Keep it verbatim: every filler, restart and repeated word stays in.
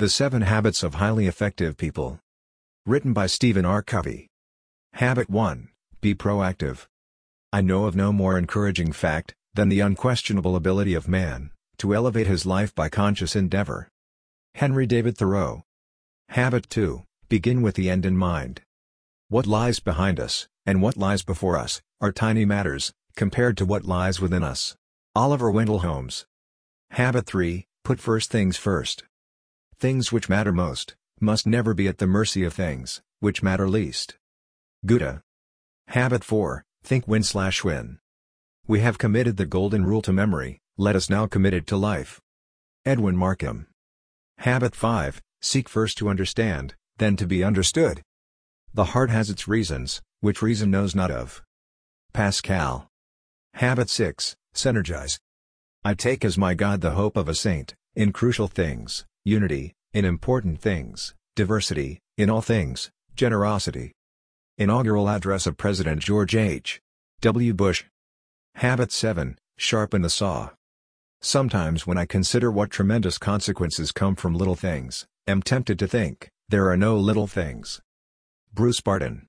The Seven Habits of Highly Effective People. Written by Stephen R. Covey. Habit one. Be proactive. I know of no more encouraging fact than the unquestionable ability of man to elevate his life by conscious endeavor. Henry David Thoreau. Habit two. Begin with the end in mind. What lies behind us, and what lies before us, are tiny matters, compared to what lies within us. Oliver Wendell Holmes. Habit three. Put first things first. Things which matter most must never be at the mercy of things which matter least. Goethe. Habit four. Think win slash win. We have committed the golden rule to memory, let us now commit it to life. Edwin Markham. Habit five. Seek first to understand, then to be understood. The heart has its reasons, which reason knows not of. Pascal. Habit six. Synergize. I take as my God the hope of a saint, in crucial things, unity, in important things, diversity, in all things, generosity. Inaugural Address of President George H W Bush. Habit seven. Sharpen the saw. Sometimes when I consider what tremendous consequences come from little things, am tempted to think, there are no little things. Bruce Barton.